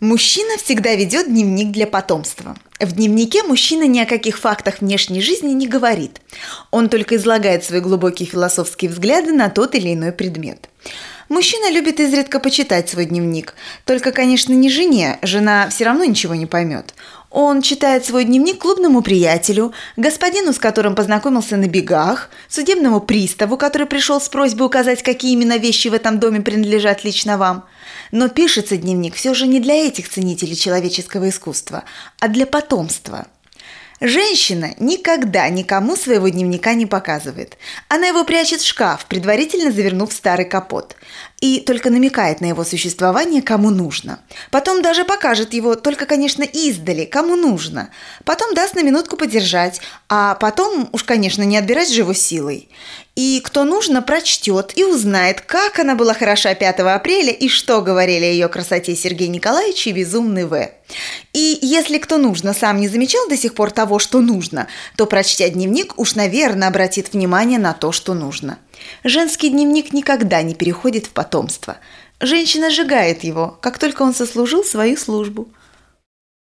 Мужчина всегда ведет дневник для потомства. В дневнике мужчина ни о каких фактах внешней жизни не говорит. Он только излагает свои глубокие философские взгляды на тот или иной предмет. Мужчина любит изредка почитать свой дневник. Только, конечно, не жене, жена все равно ничего не поймет. Он читает свой дневник клубному приятелю, господину, с которым познакомился на бегах, судебному приставу, который пришел с просьбой указать, какие именно вещи в этом доме принадлежат лично вам. Но пишется дневник все же не для этих ценителей человеческого искусства, а для потомства. Женщина никогда никому своего дневника не показывает. Она его прячет в шкаф, предварительно завернув в старый капот. И только намекает на его существование, кому нужно. Потом даже покажет его, только, конечно, издали, кому нужно. Потом даст на минутку подержать, а потом, уж, конечно, не отбирать же его силой. И кто нужно, прочтет и узнает, как она была хороша 5 апреля и что говорили о ее красоте Сергей Николаевич и Безумный В. И если кто нужно сам не замечал до сих пор того, что нужно, то, прочтя дневник, уж, наверное, обратит внимание на то, что нужно. Женский дневник никогда не переходит в потомство. Женщина сжигает его, как только он сослужил свою службу.